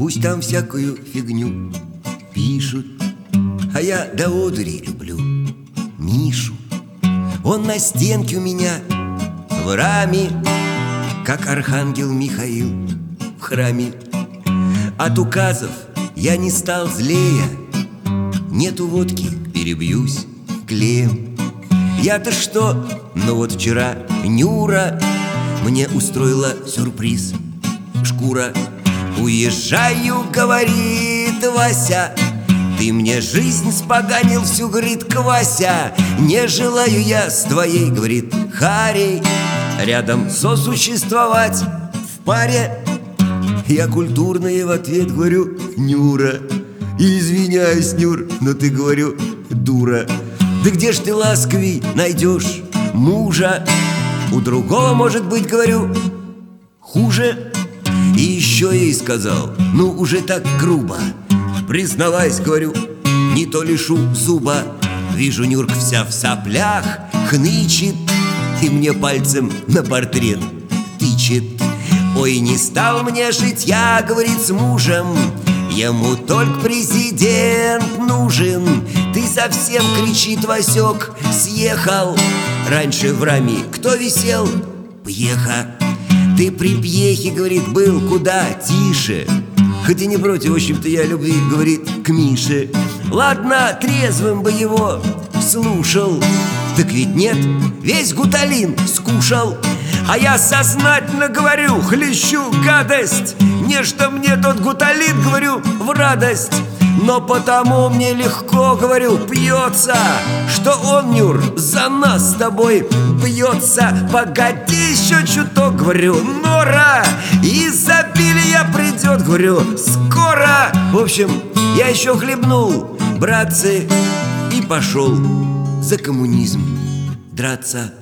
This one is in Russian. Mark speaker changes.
Speaker 1: Пусть там всякую фигню пишут, а я до одури люблю Мишу. Он на стенке у меня в раме, как архангел Михаил в храме. От указов я не стал злее, нету водки, перебьюсь клеем. Я-то что? Ну вот вчера Нюра мне устроила сюрприз. Шкура. Уезжаю, говорит Вася, ты мне жизнь споганил всю, говорит, Квася. Не желаю я с твоей, говорит, Харей рядом сосуществовать в паре. Я культурно в ответ говорю: Нюра. И извиняюсь, Нюр, но ты, говорю, дура. Да где ж ты, ласковей, найдешь мужа? У другого, может быть, говорю, хуже. И еще я ей сказал, ну уже так грубо: признавайся, говорю, не то лишу зуба. Вижу, Нюрка вся в соплях хнычет и мне пальцем на портрет тычет. Ой, не стал мне жить я, говорит, с мужем, ему только президент нужен. Ты совсем, кричит Васек, съехал. Раньше в раме кто висел? Пьеха. Ты при пьехе, говорит, был куда тише. Хоть и не против, в общем-то, я любви, говорит, к Мише. Ладно, трезвым бы его слушал, так ведь нет, весь гуталин скушал. А я сознательно говорю, хлещу гадость. Не что мне тот гуталин, говорю, в радость. Но потому мне легко, говорю, пьется, что он, Нюр, за нас с тобой бьется. Погоди еще чуток, говорю, Нора, изобилие придет, говорю, скоро. В общем, я еще хлебнул, братцы, и пошел за коммунизм драться.